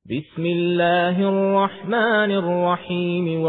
بسم الله الرحمن الرحيم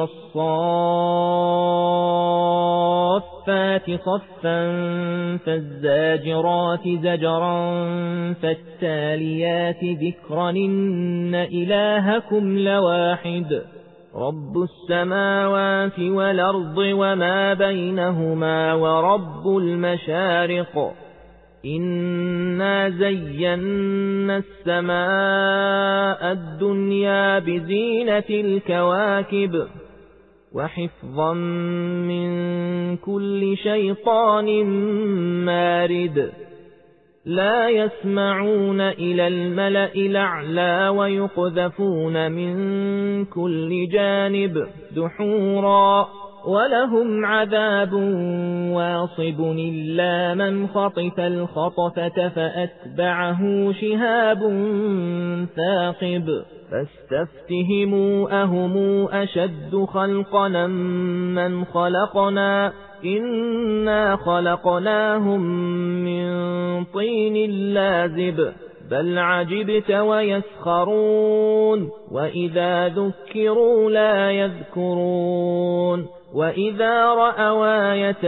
والصافات صفا فالزاجرات زجرا فالتاليات ذكرا إن إلهكم لواحد رب السماوات والأرض وما بينهما ورب المشارق إنا زينا السماء الدنيا بزينة الكواكب وحفظا من كل شيطان مارد لا يسمعون إلى الملأ الأعلى ويقذفون من كل جانب دحورا ولهم عذاب واصب إلا من خطف الخطفة فأتبعه شهاب ثاقب فاستفتهموا أهم أشد خلقنا من خلقنا إنا خلقناهم من طين لازب بل عجبت ويسخرون وإذا ذكروا لا يذكرون وإذا رأوا آية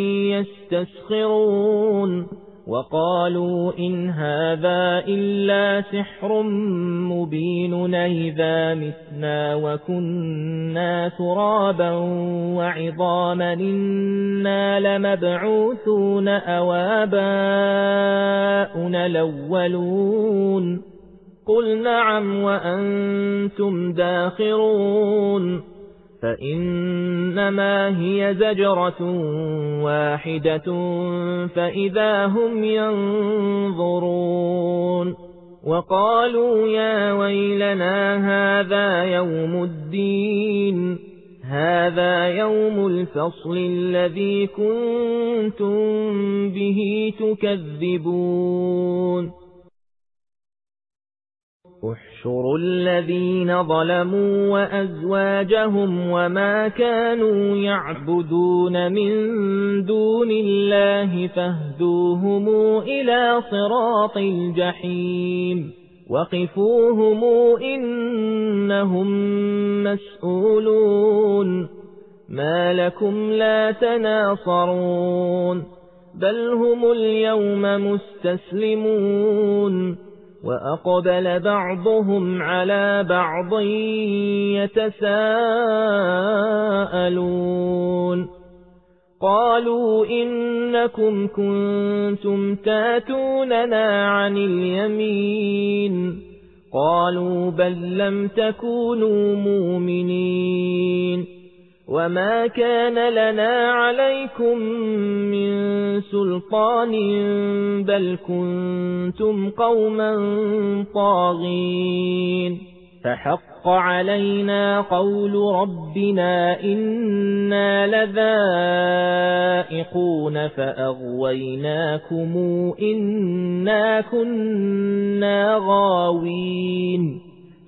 يستسخرون وقالوا إن هذا إلا سحر مبين إذا متنا وكنا ترابا وعظاما إنا لمبعوثون أو آباؤنا الأولون قل نعم وأنتم داخرون فإنما هي زجرة واحدة فإذا هم ينظرون وقالوا يا ويلنا هذا يوم الدين هذا يوم الفصل الذي كنتم به تكذبون احشروا الذين ظلموا وأزواجهم وما كانوا يعبدون من دون الله فاهدوهم إلى صراط الجحيم وقفوهم إنهم مسؤولون ما لكم لا تناصرون بل هم اليوم مستسلمون وأقبل بعضهم على بعض يتساءلون قالوا إنكم كنتم تاتوننا عن اليمين قالوا بل لم تكونوا مؤمنين وما كان لنا عليكم من سلطان بل كنتم قوما طاغين فحق علينا قول ربنا إنا لذائقون فأغويناكم إنا كنا غاوين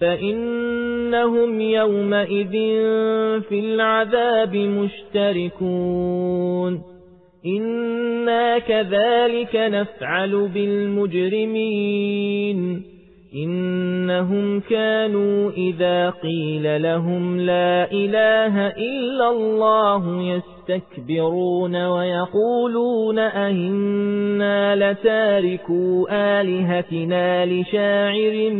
فإنهم يومئذ في العذاب مشتركون إنا كذلك نفعل بالمجرمين إنهم كانوا إذا قيل لهم لا إله إلا الله يستكبرون ويقولون أئنا لتاركو آلهتنا لشاعر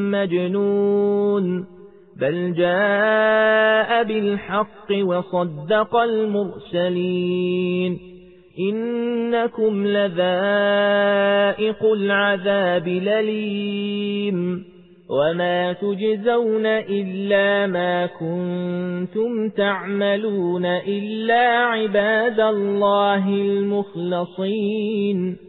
مجنون بل جاء بالحق وصدق المرسلين إنكم لذائق العذاب الأليم وما تجزون إلا ما كنتم تعملون إلا عباد الله المخلصين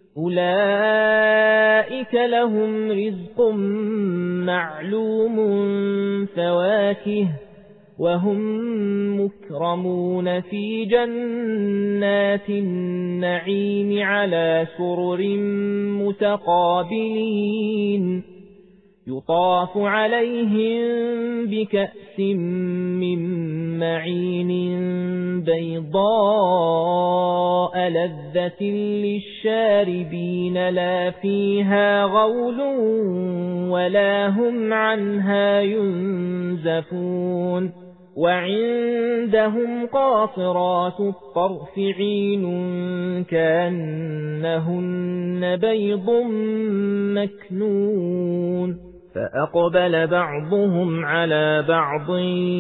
أولئك لهم رزق معلوم فواكه وهم مكرمون في جنات النعيم على سرر متقابلين يطاف عليهم بكأس من معين بيضاء لذة للشاربين لا فيها غول ولا هم عنها ينزفون وعندهم قاصرات الطرف عين كأنهن بيض مكنون فأقبل بعضهم على بعض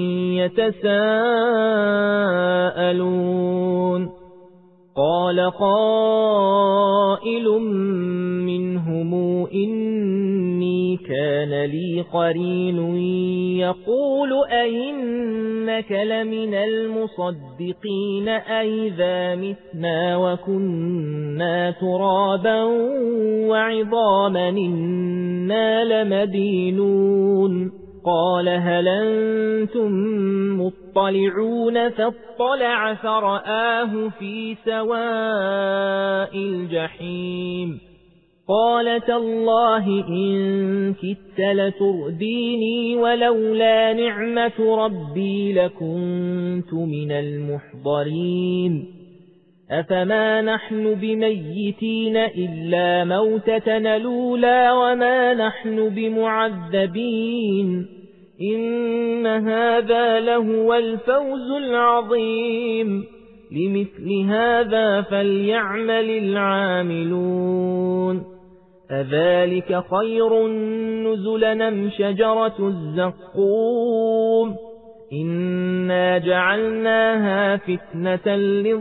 يتساءلون قال قائل منهم إني كان لي قرين يقول أئنك لمن المصدقين أئذا متنا وكنا ترابا وعظاما إنا لمدينون قال هل أنتم مطلعون فاطلع فرآه في سواء الجحيم قال تالله إن كدت لترديني ولولا نعمة ربي لكنت من المحضرين أفما نحن بميتين إلا موتتنا الأولى وما نحن بمعذبين إن هذا لهو الفوز العظيم لمثل هذا فليعمل العاملون أذلك خير نزلا أم شجرة الزقوم إنا جعلناها فتنة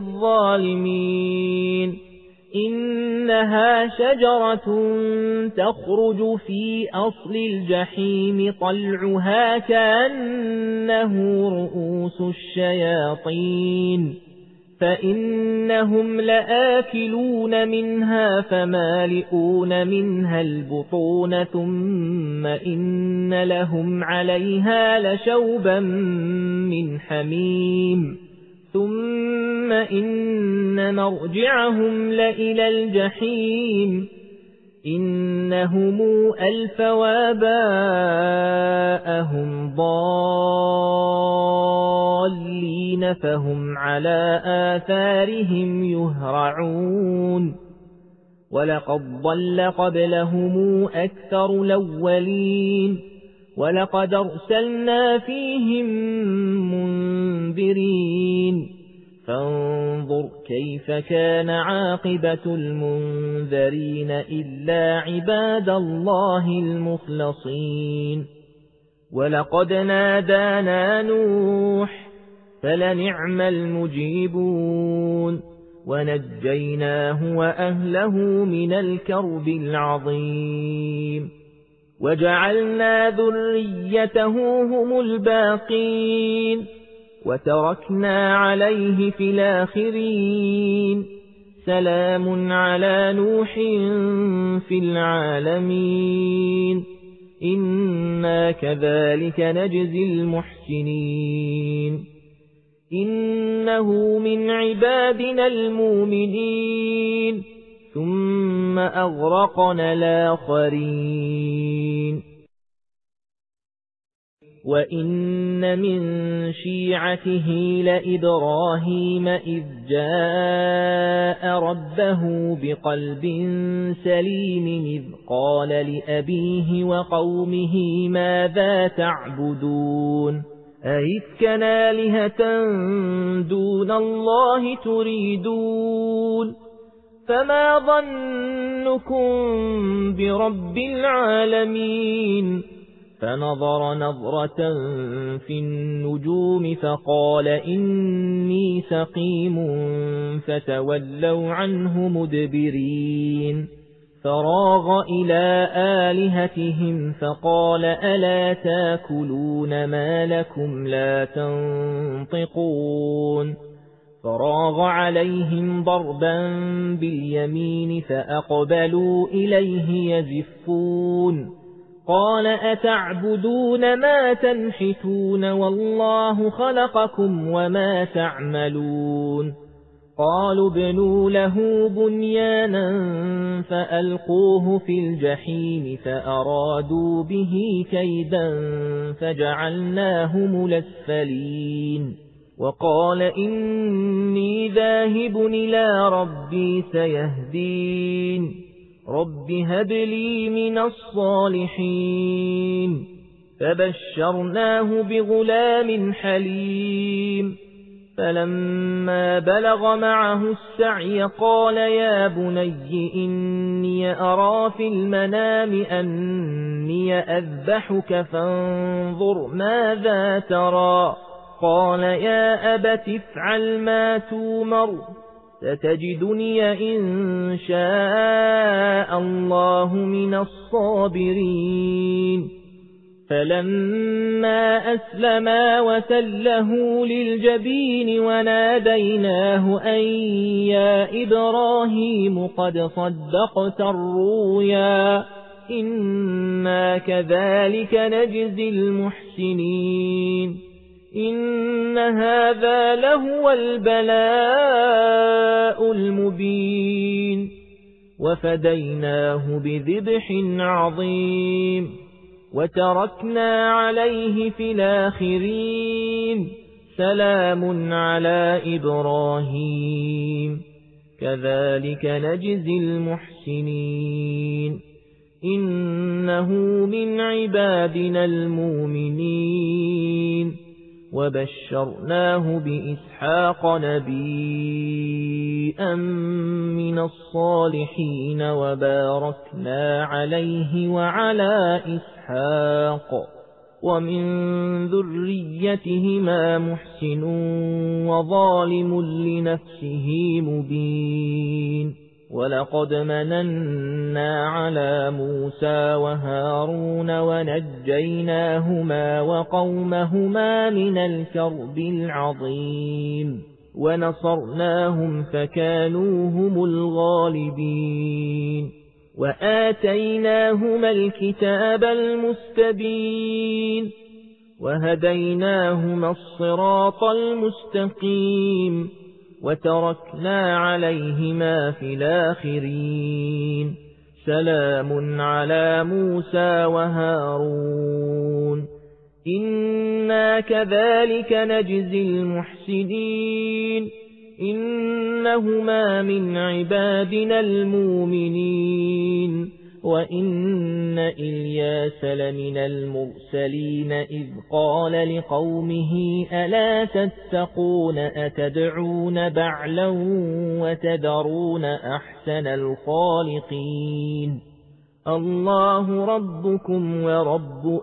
للظالمين إنها شجرة تخرج في أصل الجحيم طلعها كأنه رؤوس الشياطين فإنهم لآكلون منها فمالئون منها البطون ثم إن لهم عليها لشوبا من حميم ثم إن مرجعهم لإلى الجحيم إنهم ألفوا آباءهم ضالين فهم على آثارهم يهرعون ولقد ضل قبلهم أكثر الأولين ولقد أرسلنا فيهم منذرين فانظر كيف كان عاقبة المنذرين إلا عباد الله المخلصين ولقد نادانا نوح فلنعم المجيبون ونجيناه وأهله من الكرب العظيم وجعلنا ذريته هم الباقين وتركنا عليه في الآخرين سلام على نوح في العالمين إنا كذلك نجزي المحسنين إنه من عبادنا المؤمنين ثم أغرقنا الآخرين وإن من شيعته لإبراهيم إذ جاء ربه بقلب سليم إذ قال لأبيه وقومه ماذا تعبدون أئفكا آلهة دون الله تريدون فما ظنكم برب العالمين فنظر نظرة في النجوم فقال إني سقيم فتولوا عنه مدبرين فراغ إلى آلهتهم فقال ألا تاكلون ما لكم لا تنطقون فراغ عليهم ضربا باليمين فأقبلوا إليه يزفون قال أتعبدون ما تنحتون والله خلقكم وما تعملون قالوا ابنوا له بنيانا فألقوه في الجحيم فأرادوا به كيدا فجعلناهم الأسفلين وقال إني ذاهب إلى ربي سيهدين رب هب لي من الصالحين فبشرناه بغلام حليم فلما بلغ معه السعي قال يا بني إني أرى في المنام أني أذبحك فانظر ماذا ترى قال يا أبت افعل ما تومر ستجدني إن شاء الله من الصابرين فلما أسلما وتله للجبين وناديناه أن يا إبراهيم قد صدقت الرؤيا إنا كذلك نجزي المحسنين إن هذا لهو البلاء المبين وفديناه بذبح عظيم وتركنا عليه في الآخرين سلام على إبراهيم كذلك نجزي المحسنين إنه من عبادنا المؤمنين وبشرناه بإسحاق نبيا من الصالحين وباركنا عليه وعلى إسحاق ومن ذريتهما محسن وظالم لنفسه مبين ولقد مننا على موسى وهارون ونجيناهما وقومهما من الكرب العظيم ونصرناهم فكانوا هم الغالبين وآتيناهما الكتاب المستبين وهديناهما الصراط المستقيم وتركنا عليهما في الآخرين سلام على موسى وهارون إنا كذلك نجزي المحسنين إنهما من عبادنا المؤمنين وإن إلياس لمن المرسلين إذ قال لقومه ألا تتقون أتدعون بعلا وتذرون أحسن الخالقين الله ربكم ورب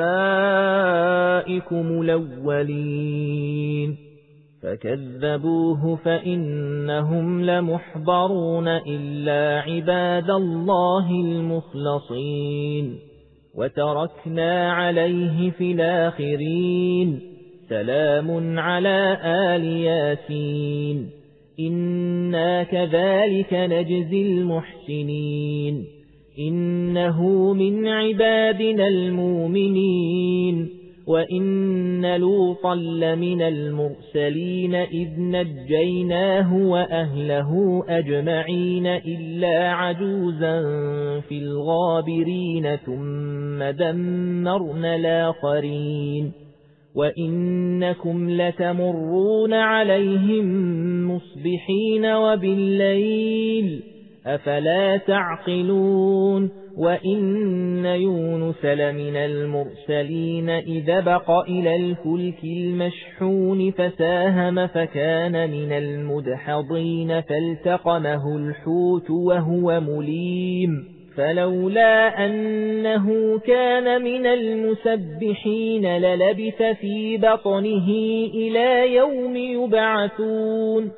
آبائكم الأولين فكذبوه فإنهم لمحضرون إلا عباد الله المخلصين وتركنا عليه في الآخرين سلام على آل ياسين إنا كذلك نجزي المحسنين إنه من عبادنا المؤمنين وإن لوطا لمن المرسلين إذ نجيناه وأهله أجمعين إلا عجوزا في الغابرين ثم دمرنا الآخرين وإنكم لتمرون عليهم مصبحين وبالليل أفلا تعقلون وإن يونس لمن المرسلين إذا بق إلى الفلك المشحون فساهم فكان من المدحضين فالتقمه الحوت وهو مليم فلولا أنه كان من المسبحين للبث في بطنه إلى يوم يبعثون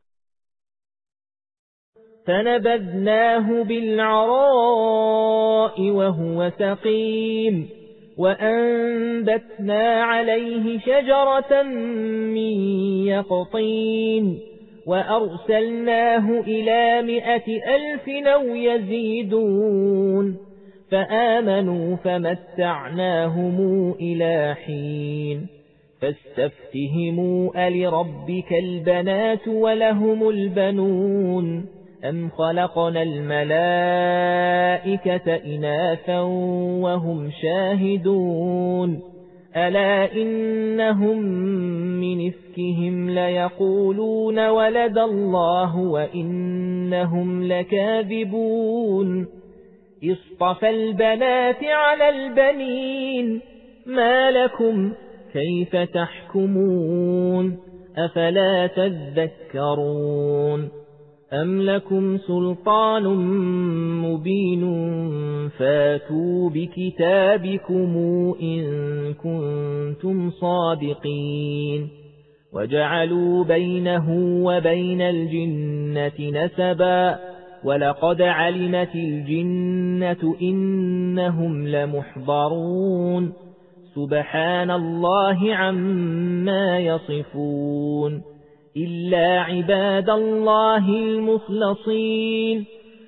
فنبذناه بالعراء وهو سقيم وأنبتنا عليه شجرة من يقطين وأرسلناه إلى 100,000 أو يزيدون فآمنوا فمتعناهم إلى حين فاستفتهموا ألربك البنات ولهم البنون أم خلقنا الملائكة إناثا وهم شاهدون ألا إنهم من إفكهم ليقولون ولد الله وإنهم لكاذبون اصطفى البنات على البنين ما لكم كيف تحكمون أفلا تذكرون أم لكم سلطان مبين فاتوا بكتابكم إن كنتم صادقين وجعلوا بينه وبين الجنة نسبا ولقد علمت الجنة إنهم لمحضرون سبحان الله عما يصفون إلا عباد الله المخلصين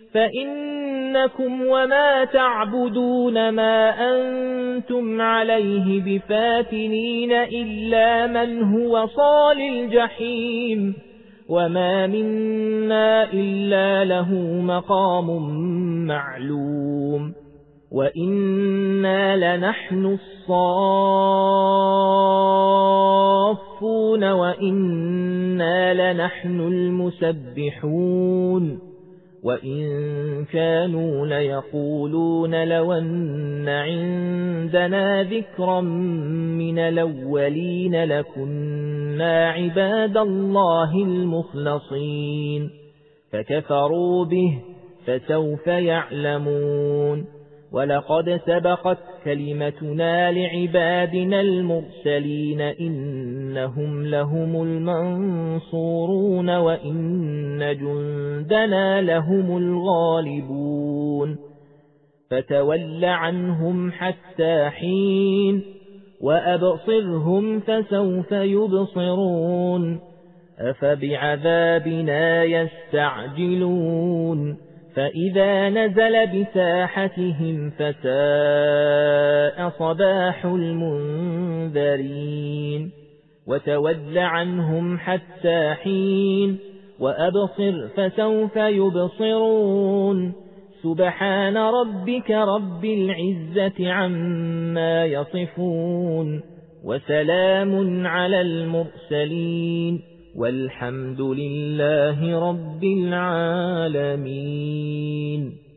فإنكم وما تعبدون ما أنتم عليه بفاتنين إلا من هو صال الجحيم وما منا إلا له مقام معلوم وإنا لنحن الصافون وإنا لنحن المسبحون وإن كانوا ليقولون لو أن عندنا ذكرا من الأولين لكنا عباد الله المخلصين فكفروا به فسوف يعلمون ولقد سبقت كلمتنا لعبادنا المرسلين إنهم لهم المنصورون وإن جندنا لهم الغالبون فتول عنهم حتى حين وأبصرهم فسوف يبصرون أفبعذابنا يستعجلون فإذا نزل بساحتهم فساء صباح المنذرين وتول عنهم حتى حين وأبصر فسوف يبصرون سبحان ربك رب العزة عما يصفون وسلام على المرسلين والحمد لله رب العالمين.